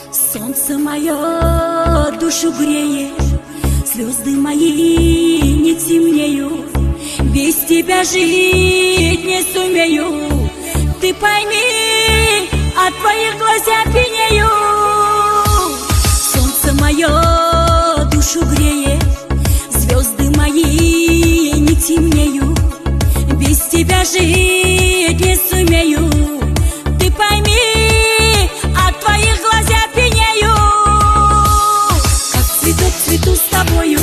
Солнце мое душу греет, звезды мои не темнеют. Без тебя жить не сумею. Ты пойми, от твоих глаз я пьянею. Солнце мое душу греет, звезды мои не темнеют. Без тебя жить не сумею. Ты пойми, от твоих глаз я пьянею. Как цветок цвету с тобою,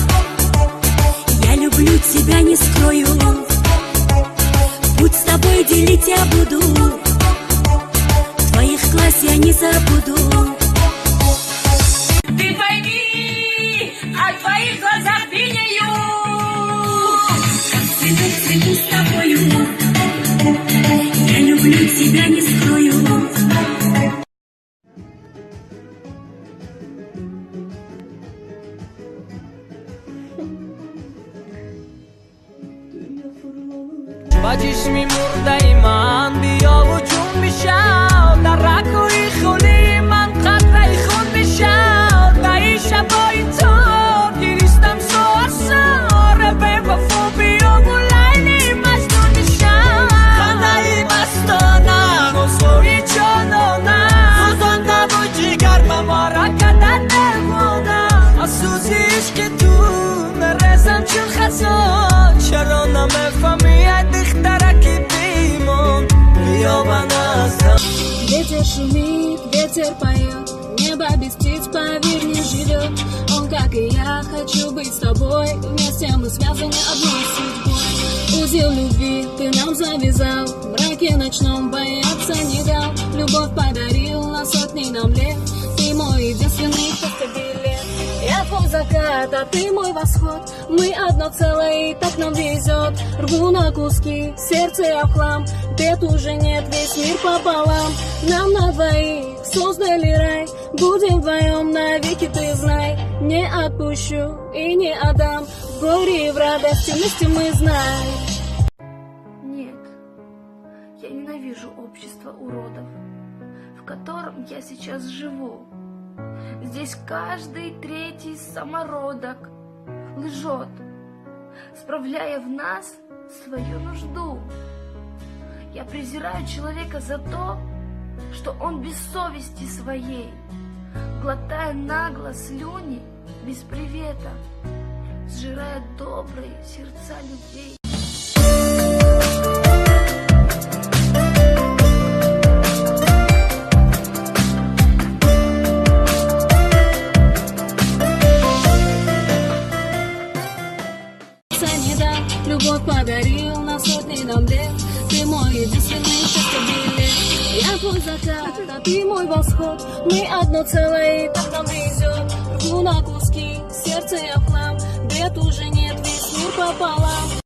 я люблю тебя, не скрою. Путь с тобой делить я буду, твоих глаз я не забуду. Ты пойми, от твоих глазах пьянею. Как цветок цвету с тобою, я люблю тебя, не скрою. بچشمی مرده من بیا و جون بشم در رکوی خولی من قطره خون بشم و این شبای تو گریستم سوار به وفا بیا و لیلی مجنون بشم خنده مستانم و سوری چانانم سوزانده و جگر ممارا کدن نمودم افسوسیش که تو مرزم چون خزان چرا نمیفهمی Ветер шумит, ветер поет, небо без птиц, поверь, не живет. Он, как и я, хочу быть с тобой, вместе мы связаны одной судьбой. Узел любви ты нам завязал, в мраке ночном бояться не дал. Любовь подарил на сотни нам лет, ты мой единственный билет. Я твой закат, а ты мой восход, мы одно целое, и так нам везет. Рву на куски, сердце я в хлам, бед уже нет, весь мир пополам. Нам на двоих создали рай, будем вдвоем навеки, ты знай. Не отпущу и не отдам, в горе и в радости вместе мы знаем. Нет, я ненавижу общество уродов, в котором я сейчас живу. Здесь каждый третий самородок лжет, справляя в нас свою нужду. Я презираю человека за то, что он без совести своей, глотая нагло слюни без привета, сжирая добрые сердца людей. Любовь подарил на сотни нам лет, ты мой единственный билет. Я твой закат, а ты мой восход, мы одно целое, и так нам везет. Рву на куски, сердце я в хлам, бед уже нет, весь мир пополам.